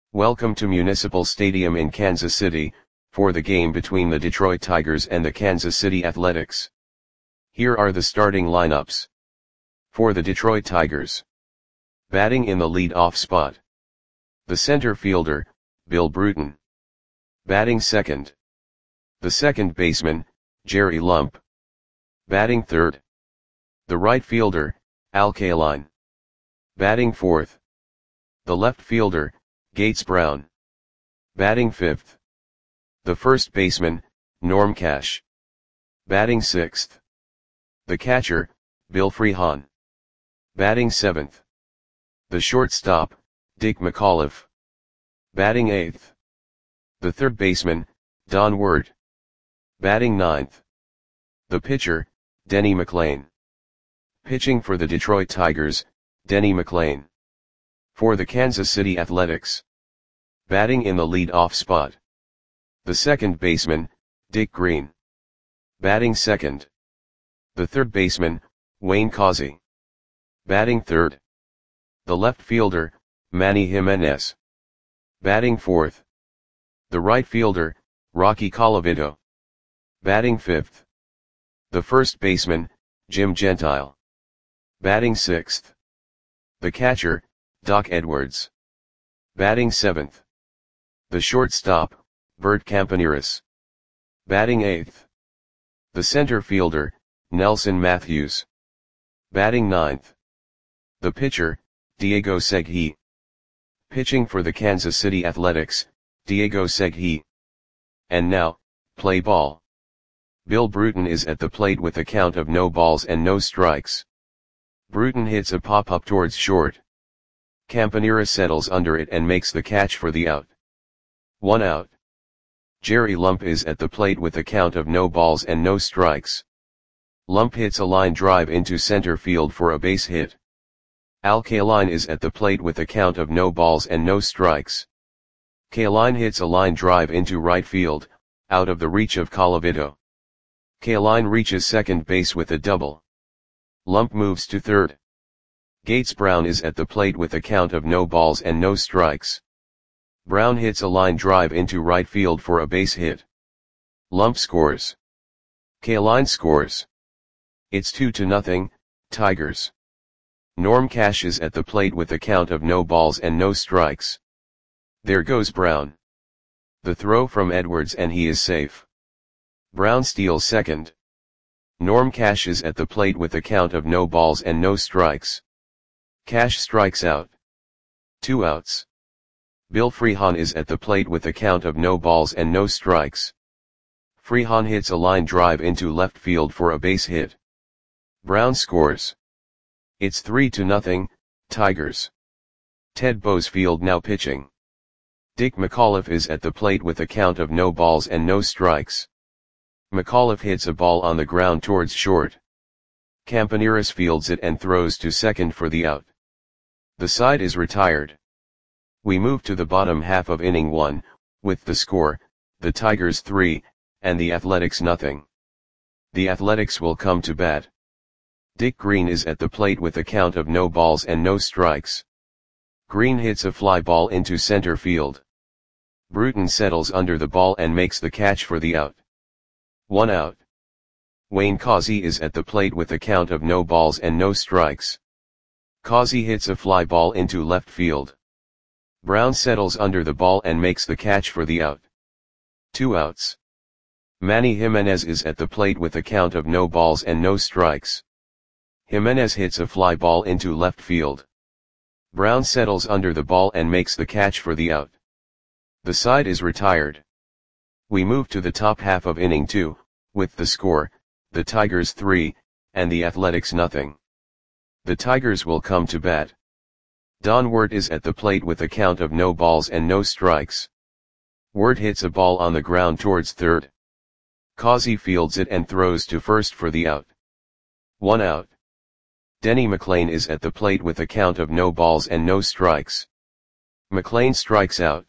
Welcome to Municipal Stadium in Kansas City, for the game between the Detroit Tigers and the Kansas City Athletics. Here are the starting lineups. For the Detroit Tigers. Batting in the lead-off spot. The center fielder, Bill Bruton. Batting second. The second baseman, Jerry Lump. Batting third. The right fielder, Al Kaline. Batting fourth. The left fielder, Gates Brown. Batting fifth. The first baseman, Norm Cash. Batting sixth. The catcher, Bill Freehan. Batting seventh. The shortstop, Dick McAuliffe. Batting eighth. The third baseman, Don Ward. Batting ninth. The pitcher, Denny McLain. Pitching for the Detroit Tigers, Denny McLain. For the Kansas City Athletics. Batting in the lead-off spot. The second baseman, Dick Green. Batting second. The third baseman, Wayne Causey. Batting third. The left fielder, Manny Jimenez. Batting fourth. The right fielder, Rocky Colavito. Batting fifth. The first baseman, Jim Gentile. Batting sixth. The catcher, Doc Edwards. Batting seventh. The shortstop, Bert Campaneris. Batting eighth. The center fielder, Nelson Matthews. Batting ninth. The pitcher, Diego Segui. Pitching for the Kansas City Athletics, Diego Segui. And now, play ball. Bill Bruton is at the plate with a count of no balls and no strikes. Bruton hits a pop-up towards short. Campaneris settles under it and makes the catch for the out. 1 out. Jerry Lump is at the plate with a count of no balls and no strikes. Lump hits a line drive into center field for a base hit. Al Kaline is at the plate with a count of no balls and no strikes. Kaline hits a line drive into right field, out of the reach of Colavito. Kaline reaches second base with a double. Lump moves to third. Gates Brown is at the plate with a count of no balls and no strikes. Brown hits a line drive into right field for a base hit. Lump scores. Kaline scores. It's 2-0, Tigers. Norm Cash is at the plate with a count of no balls and no strikes. There goes Brown. The throw from Edwards and he is safe. Brown steals second. Norm Cash is at the plate with a count of no balls and no strikes. Cash strikes out. 2 outs. Bill Freehan is at the plate with a count of no balls and no strikes. Freehan hits a line drive into left field for a base hit. Brown scores. It's 3-0, Tigers. Ted Boesfield now pitching. Dick McAuliffe is at the plate with a count of no balls and no strikes. McAuliffe hits a ball on the ground towards short. Campaneris fields it and throws to second for the out. The side is retired. We move to the bottom half of inning 1, with the score, the Tigers 3, and the Athletics 0. The Athletics will come to bat. Dick Green is at the plate with a count of no balls and no strikes. Green hits a fly ball into center field. Bruton settles under the ball and makes the catch for the out. 1 out. Wayne Causey is at the plate with a count of no balls and no strikes. Causey hits a fly ball into left field. Brown settles under the ball and makes the catch for the out. 2 outs. Manny Jimenez is at the plate with a count of no balls and no strikes. Jimenez hits a fly ball into left field. Brown settles under the ball and makes the catch for the out. The side is retired. We move to the top half of inning 2, with the score, the Tigers 3, and the Athletics 0. The Tigers will come to bat. Don Ward is at the plate with a count of no balls and no strikes. Ward hits a ball on the ground towards third. Causey fields it and throws to first for the out. 1 out. Denny McLain is at the plate with a count of no balls and no strikes. McLain strikes out.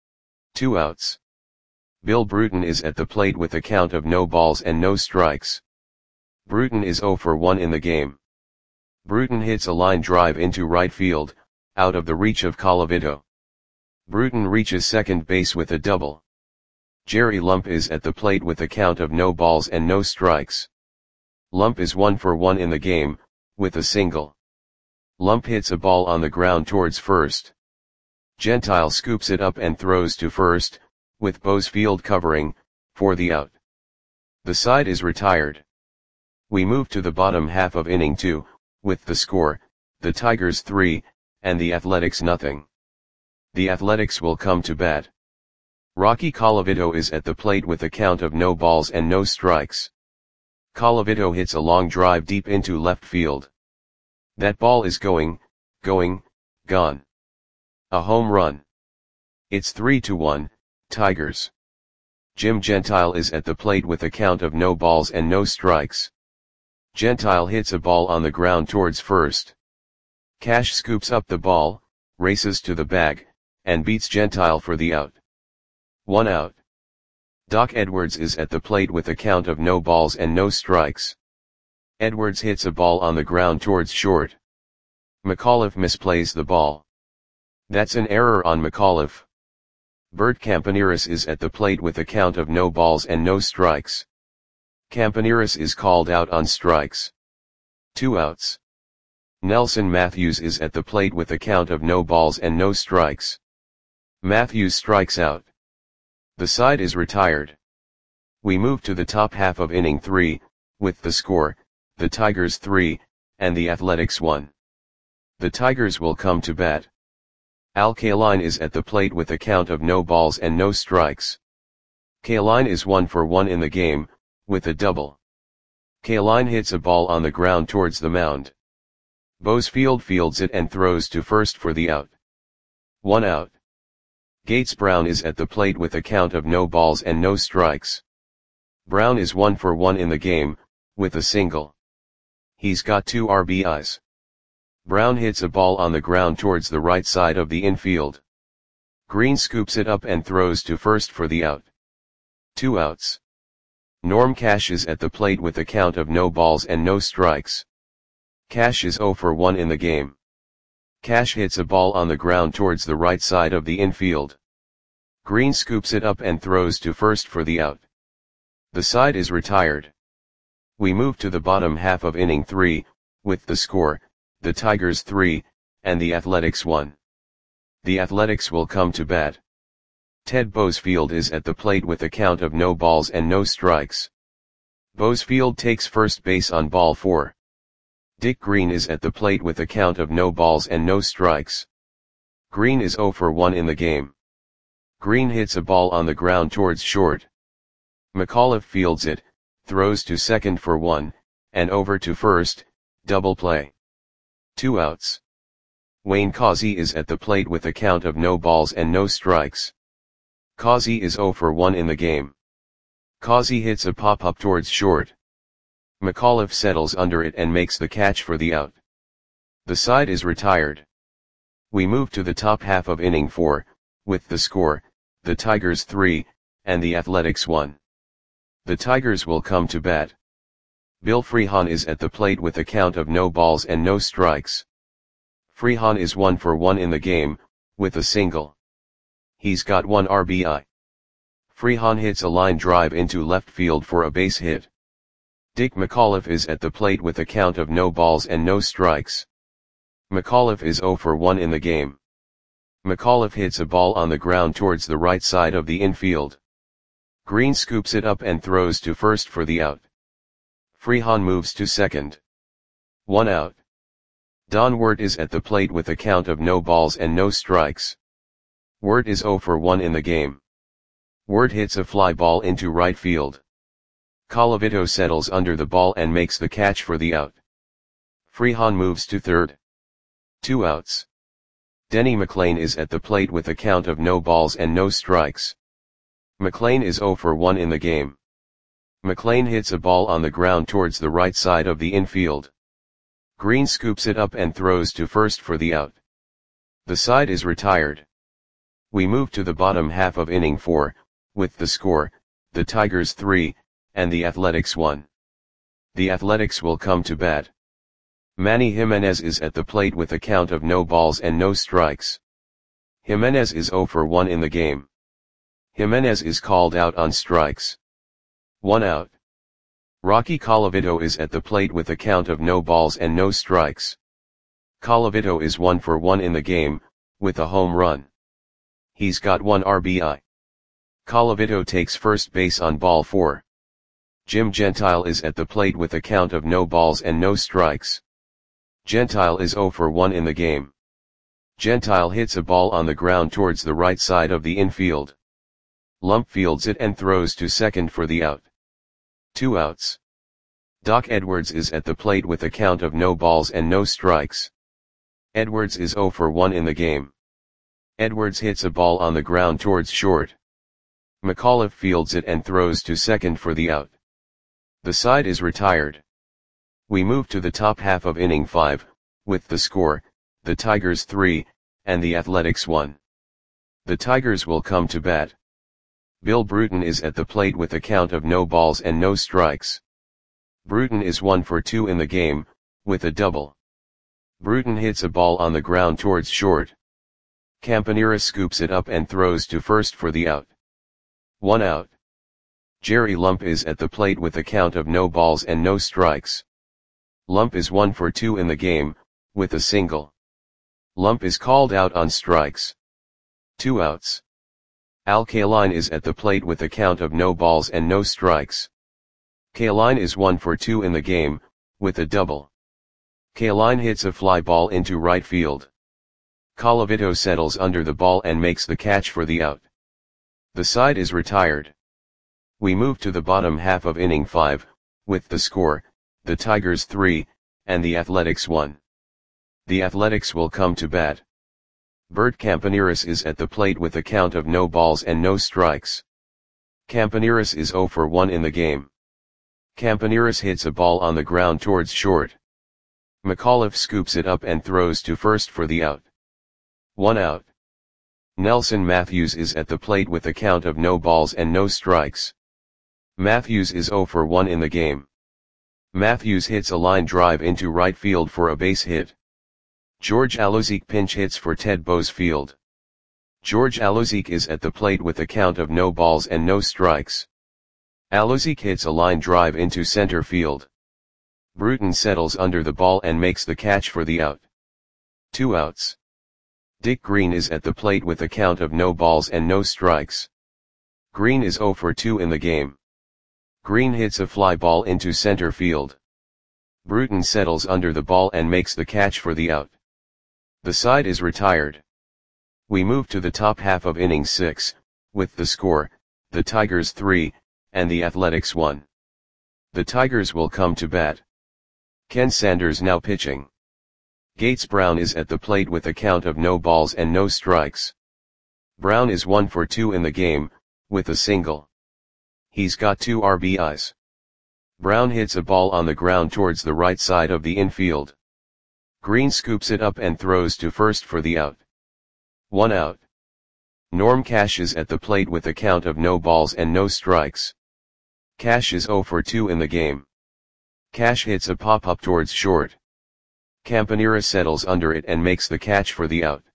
2 outs. Bill Bruton is at the plate with a count of no balls and no strikes. Bruton is 0 for 1 in the game. Bruton hits a line drive into right field, out of the reach of Colavito. Bruton reaches second base with a double. Jerry Lump is at the plate with a count of no balls and no strikes. Lump is 1 for 1 in the game, with a single. Lump hits a ball on the ground towards first. Gentile scoops it up and throws to first, with Boesfield covering, for the out. The side is retired. We move to the bottom half of inning 2, with the score, the Tigers 3, and the Athletics nothing. The Athletics will come to bat. Rocky Colavito is at the plate with a count of no balls and no strikes. Colavito hits a long drive deep into left field. That ball is gone. A home run. It's 3-1, Tigers. Jim Gentile is at the plate with a count of no balls and no strikes. Gentile hits a ball on the ground towards first. Cash scoops up the ball, races to the bag, and beats Gentile for the out. 1 out. Doc Edwards is at the plate with a count of no balls and no strikes. Edwards hits a ball on the ground towards short. McAuliffe misplays the ball. That's an error on McAuliffe. Bert Campaneris is at the plate with a count of no balls and no strikes. Campaneris is called out on strikes. 2 outs. Nelson Matthews is at the plate with a count of no balls and no strikes. Matthews strikes out. The side is retired. We move to the top half of inning 3, with the score, the Tigers 3, and the Athletics 1. The Tigers will come to bat. Al Kaline is at the plate with a count of no balls and no strikes. Kaline is 1 for 1 in the game, with a double. Kaline hits a ball on the ground towards the mound. Boesfield fields it and throws to first for the out. 1 out. Gates Brown is at the plate with a count of no balls and no strikes. Brown is 1 for 1 in the game, with a single. He's got 2 RBIs. Brown hits a ball on the ground towards the right side of the infield. Green scoops it up and throws to first for the out. 2 outs. Norm Cash is at the plate with a count of no balls and no strikes. Cash is 0 for 1 in the game. Cash hits a ball on the ground towards the right side of the infield. Green scoops it up and throws to first for the out. The side is retired. We move to the bottom half of inning 3, with the score, the Tigers 3, and the Athletics 1. The Athletics will come to bat. Ted Boesfield is at the plate with a count of no balls and no strikes. Boesfield takes first base on ball 4. Dick Green is at the plate with a count of no balls and no strikes. Green is 0 for 1 in the game. Green hits a ball on the ground towards short. McAuliffe fields it, throws to second for 1, and over to first, double play. 2 outs. Wayne Causey is at the plate with a count of no balls and no strikes. Causey is 0 for 1 in the game. Causey hits a pop-up towards short. McAuliffe settles under it and makes the catch for the out. The side is retired. We move to the top half of inning 4, with the score, the Tigers 3, and the Athletics 1. The Tigers will come to bat. Bill Freehan is at the plate with a count of no balls and no strikes. Freehan is 1 for 1 in the game, with a single. He's got 1 RBI. Freehan hits a line drive into left field for a base hit. Dick McAuliffe is at the plate with a count of no balls and no strikes. McAuliffe is 0 for 1 in the game. McAuliffe hits a ball on the ground towards the right side of the infield. Green scoops it up and throws to first for the out. Freehan moves to second. 1 out. Don Wirt is at the plate with a count of no balls and no strikes. Wirt is 0 for 1 in the game. Wirt hits a fly ball into right field. Colavito settles under the ball and makes the catch for the out. Freehan moves to third. 2 outs. Denny McLain is at the plate with a count of no balls and no strikes. McLain is 0 for 1 in the game. McLain hits a ball on the ground towards the right side of the infield. Green scoops it up and throws to first for the out. The side is retired. We move to the bottom half of inning 4, with the score, the Tigers 3, and the Athletics 1. The Athletics will come to bat. Manny Jimenez is at the plate with a count of no balls and no strikes. Jimenez is 0 for 1 in the game. Jimenez is called out on strikes. 1 out. Rocky Colavito is at the plate with a count of no balls and no strikes. Colavito is 1 for 1 in the game, with a home run. He's got 1 RBI. Colavito takes first base on ball 4. Jim Gentile is at the plate with a count of no balls and no strikes. Gentile is 0 for 1 in the game. Gentile hits a ball on the ground towards the right side of the infield. Lump fields it and throws to second for the out. 2 outs. Doc Edwards is at the plate with a count of no balls and no strikes. Edwards is 0 for 1 in the game. Edwards hits a ball on the ground towards short. McAuliffe fields it and throws to second for the out. The side is retired. We move to the top half of inning 5, with the score, the Tigers 3, and the Athletics 1. The Tigers will come to bat. Bill Bruton is at the plate with a count of no balls and no strikes. Bruton is 1 for 2 in the game, with a double. Bruton hits a ball on the ground towards short. Campanera scoops it up and throws to first for the out. 1 out. Jerry Lump is at the plate with a count of no balls and no strikes. Lump is 1 for 2 in the game, with a single. Lump is called out on strikes. 2 outs. Al Kaline is at the plate with a count of no balls and no strikes. Kaline is 1 for 2 in the game, with a double. Kaline hits a fly ball into right field. Colavito settles under the ball and makes the catch for the out. The side is retired. We move to the bottom half of inning 5, with the score, the Tigers 3, and the Athletics 1. The Athletics will come to bat. Bert Campaneris is at the plate with a count of no balls and no strikes. Campaneris is 0 for 1 in the game. Campaneris hits a ball on the ground towards short. McAuliffe scoops it up and throws to first for the out. 1 out. Nelson Matthews is at the plate with a count of no balls and no strikes. Matthews is 0 for 1 in the game. Matthews hits a line drive into right field for a base hit. George Alozique pinch hits for Ted Boesfield. George Alozique is at the plate with a count of no balls and no strikes. Alozique hits a line drive into center field. Bruton settles under the ball and makes the catch for the out. 2 outs. Dick Green is at the plate with a count of no balls and no strikes. Green is 0 for 2 in the game. Green hits a fly ball into center field. Bruton settles under the ball and makes the catch for the out. The side is retired. We move to the top half of inning 6, with the score, the Tigers 3, and the Athletics 1. The Tigers will come to bat. Ken Sanders now pitching. Gates Brown is at the plate with a count of no balls and no strikes. Brown is 1 for 2 in the game, with a single. He's got 2 RBIs. Brown hits a ball on the ground towards the right side of the infield. Green scoops it up and throws to first for the out. 1 out. Norm Cash is at the plate with a count of no balls and no strikes. Cash is 0 for 2 in the game. Cash hits a pop-up towards short. Campanera settles under it and makes the catch for the out.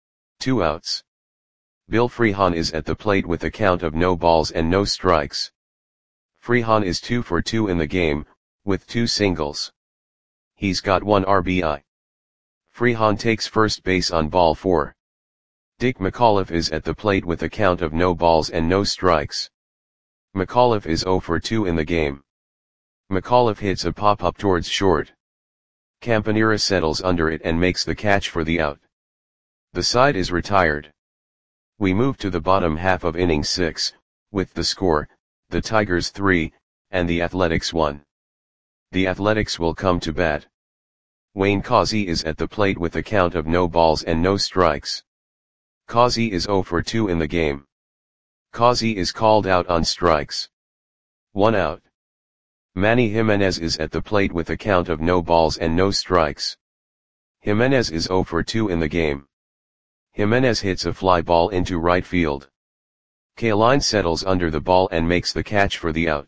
2 outs. Bill Freehan is at the plate with a count of no balls and no strikes. Freehan is 2 for 2 in the game, with 2 singles. He's got 1 RBI. Freehan takes first base on ball 4. Dick McAuliffe is at the plate with a count of no balls and no strikes. McAuliffe is 0 for 2 in the game. McAuliffe hits a pop-up towards short. Campanera settles under it and makes the catch for the out. The side is retired. We move to the bottom half of inning 6, with the score, the Tigers 3, and the Athletics 1. The Athletics will come to bat. Wayne Causey is at the plate with a count of no balls and no strikes. Causey is 0 for 2 in the game. Causey is called out on strikes. 1 out. Manny Jimenez is at the plate with a count of no balls and no strikes. Jimenez is 0 for 2 in the game. Jimenez hits a fly ball into right field. Kaline settles under the ball and makes the catch for the out.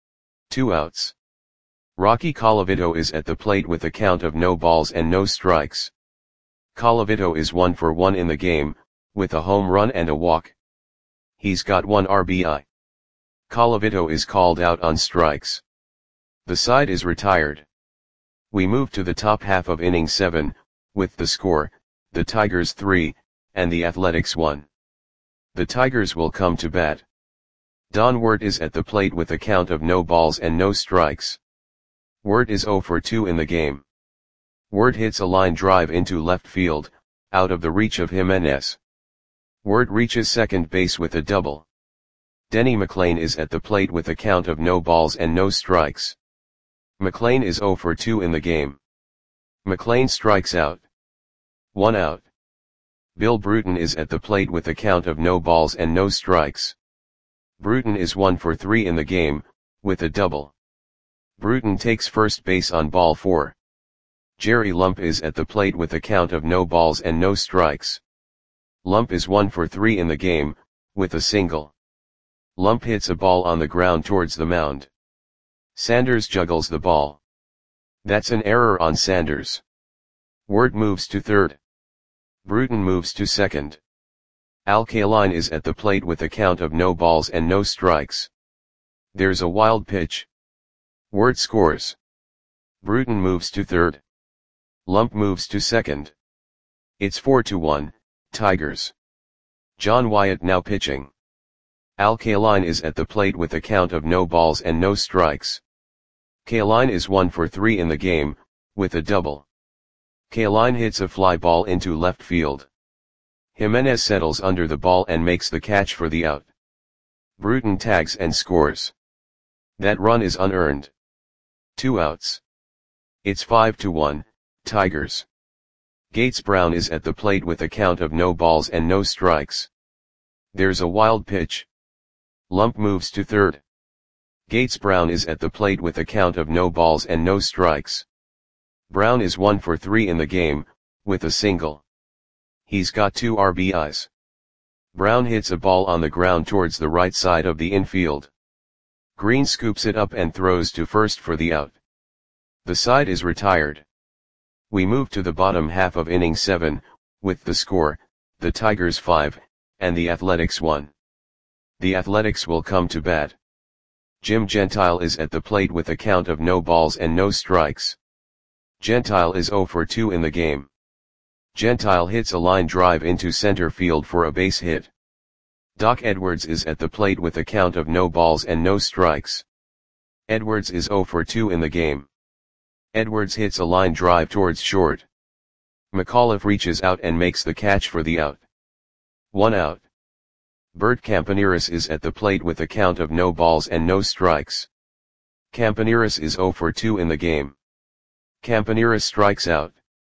2 outs. Rocky Colavito is at the plate with a count of no balls and no strikes. Colavito is 1 for 1 in the game, with a home run and a walk. He's got 1 RBI. Colavito is called out on strikes. The side is retired. We move to the top half of inning 7, with the score, the Tigers 3, and the Athletics 1. The Tigers will come to bat. Don Wirt is at the plate with a count of no balls and no strikes. Wirt is 0 for 2 in the game. Wirt hits a line drive into left field, out of the reach of Jimenez. Wirt reaches second base with a double. Denny McLain is at the plate with a count of no balls and no strikes. McLain is 0 for 2 in the game. McLain strikes out. 1 out. Bill Bruton is at the plate with a count of no balls and no strikes. Bruton is 1 for 3 in the game, with a double. Bruton takes first base on ball 4. Jerry Lump is at the plate with a count of no balls and no strikes. Lump is 1 for 3 in the game, with a single. Lump hits a ball on the ground towards the mound. Sanders juggles the ball. That's an error on Sanders. Wirt moves to third. Bruton moves to second. Al Kaline is at the plate with a count of no balls and no strikes. There's a wild pitch. Wirt scores. Bruton moves to third. Lump moves to second. It's 4-1, Tigers. John Wyatt now pitching. Al Kaline is at the plate with a count of no balls and no strikes. Kaline is 1 for 3 in the game, with a double. Kaline hits a fly ball into left field. Jimenez settles under the ball and makes the catch for the out. Bruton tags and scores. That run is unearned. 2 outs. It's 5-1, Tigers. Gates Brown is at the plate with a count of no balls and no strikes. There's a wild pitch. Lump moves to third. Gates Brown is at the plate with a count of no balls and no strikes. Brown is 1 for 3 in the game, with a single. He's got 2 RBIs. Brown hits a ball on the ground towards the right side of the infield. Green scoops it up and throws to first for the out. The side is retired. We move to the bottom half of inning 7, with the score, the Tigers 5, and the Athletics 1. The Athletics will come to bat. Jim Gentile is at the plate with a count of no balls and no strikes. Gentile is 0 for 2 in the game. Gentile hits a line drive into center field for a base hit. Doc Edwards is at the plate with a count of no balls and no strikes. Edwards is 0 for 2 in the game. Edwards hits a line drive towards short. McAuliffe reaches out and makes the catch for the out. 1 out. Bert Campaneris is at the plate with a count of no balls and no strikes. Campaneris is 0 for 2 in the game. Campaneris strikes out.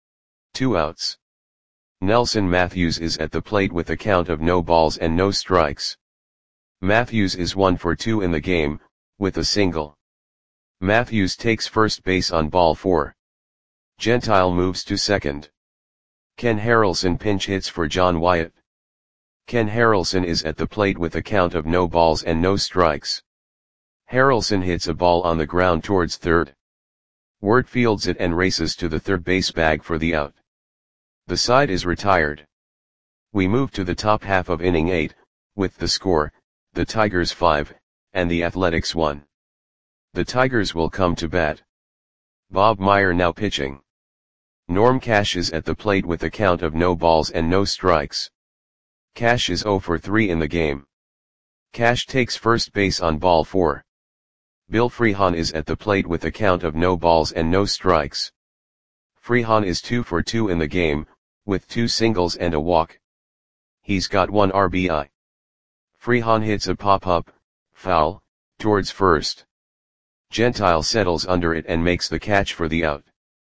2 outs. Nelson Matthews is at the plate with a count of no balls and no strikes. Matthews is 1 for 2 in the game, with a single. Matthews takes first base on ball 4. Gentile moves to second. Ken Harrelson pinch hits for John Wyatt. Ken Harrelson is at the plate with a count of no balls and no strikes. Harrelson hits a ball on the ground towards third. Wirt fields it and races to the third base bag for the out. The side is retired. We move to the top half of inning 8, with the score, the Tigers 5, and the Athletics 1. The Tigers will come to bat. Bob Meyer now pitching. Norm Cash is at the plate with a count of no balls and no strikes. Cash is 0 for 3 in the game. Cash takes first base on ball 4. Bill Freehan is at the plate with a count of no balls and no strikes. Freehan is 2 for 2 in the game, with 2 singles and a walk. He's got 1 RBI. Freehan hits a pop-up, foul, towards first. Gentile settles under it and makes the catch for the out.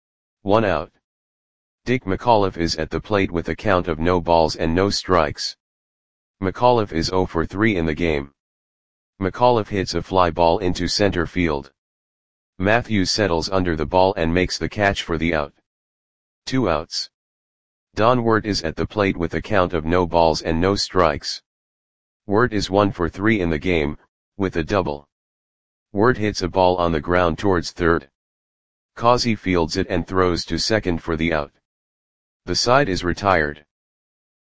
1 out. Dick McAuliffe is at the plate with a count of no balls and no strikes. McAuliffe is 0 for 3 in the game. McAuliffe hits a fly ball into center field. Matthews settles under the ball and makes the catch for the out. 2 outs. Don Wirt is at the plate with a count of no balls and no strikes. Wirt is 1 for 3 in the game, with a double. Wirt hits a ball on the ground towards third. Causey fields it and throws to second for the out. The side is retired.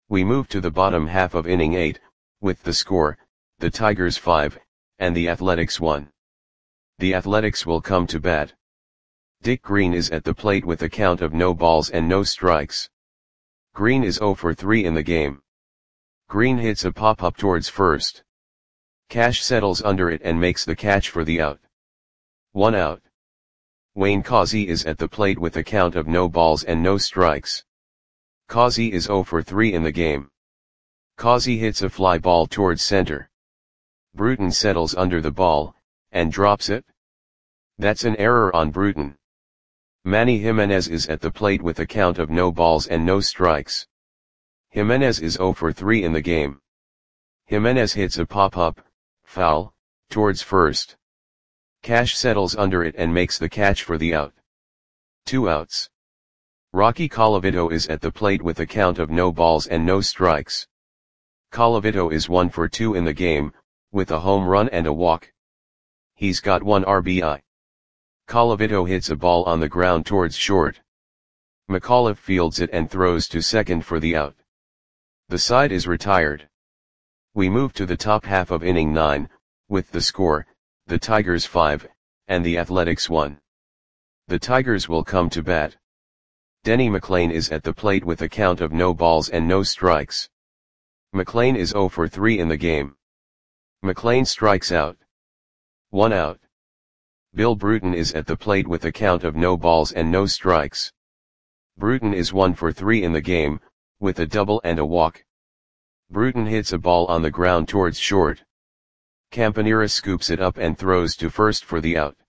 We move to the bottom half of inning 8, with the score, the Tigers 5, and the Athletics 1. The Athletics will come to bat. Dick Green is at the plate with a count of no balls and no strikes. Green is 0 for 3 in the game. Green hits a pop-up towards first. Cash settles under it and makes the catch for the out. 1 out. Wayne Causey is at the plate with a count of no balls and no strikes. Causey is 0 for 3 in the game. Causey hits a fly ball towards center. Bruton settles under the ball, and drops it. That's an error on Bruton. Manny Jimenez is at the plate with a count of no balls and no strikes. Jimenez is 0 for 3 in the game. Jimenez hits a pop-up, foul, towards first. Cash settles under it and makes the catch for the out. 2 outs. Rocky Colavito is at the plate with a count of no balls and no strikes. Colavito is 1 for 2 in the game, with a home run and a walk. He's got 1 RBI. Colavito hits a ball on the ground towards short. McAuliffe fields it and throws to second for the out. The side is retired. We move to the top half of inning 9, with the score, the Tigers 5, and the Athletics 1. The Tigers will come to bat. Denny McLain is at the plate with a count of no balls and no strikes. McLain is 0 for 3 in the game. McLain strikes out. 1 out. Bill Bruton is at the plate with a count of no balls and no strikes. Bruton is 1 for 3 in the game, with a double and a walk. Bruton hits a ball on the ground towards short. Campanera scoops it up and throws to first for the out.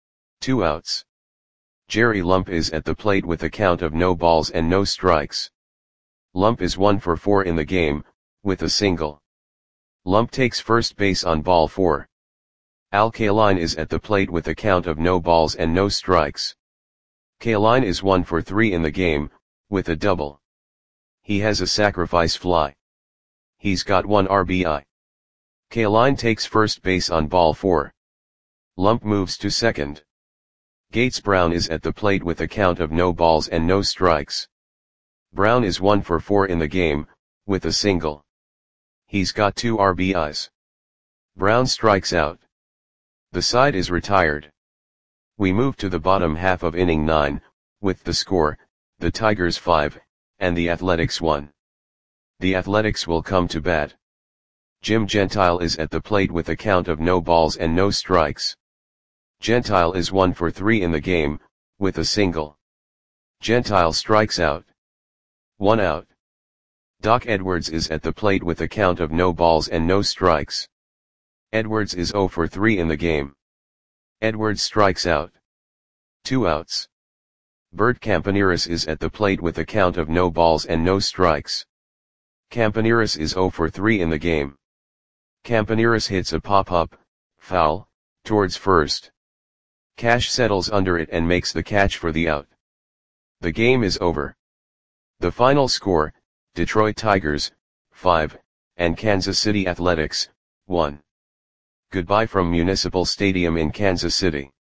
2 outs. Jerry Lump is at the plate with a count of no balls and no strikes. Lump is 1 for 4 in the game, with a single. Lump takes first base on ball 4. Al Kaline is at the plate with a count of no balls and no strikes. Kaline is 1 for 3 in the game, with a double. He has a sacrifice fly. He's got 1 RBI. Kaline takes first base on ball 4. Lump moves to second. Gates Brown is at the plate with a count of no balls and no strikes. Brown is 1 for 4 in the game, with a single. He's got 2 RBIs. Brown strikes out. The side is retired. We move to the bottom half of inning 9, with the score, the Tigers 5, and the Athletics 1. The Athletics will come to bat. Jim Gentile is at the plate with a count of no balls and no strikes. Gentile is 1 for 3 in the game, with a single. Gentile strikes out. 1 out. Doc Edwards is at the plate with a count of no balls and no strikes. Edwards is 0 for 3 in the game. Edwards strikes out. 2 outs. Bert Campaneris is at the plate with a count of no balls and no strikes. Campaneris is 0 for 3 in the game. Campaneris hits a pop-up, foul, towards first. Cash settles under it and makes the catch for the out. The game is over. The final score, Detroit Tigers, 5, and Kansas City Athletics, 1. Goodbye from Municipal Stadium in Kansas City.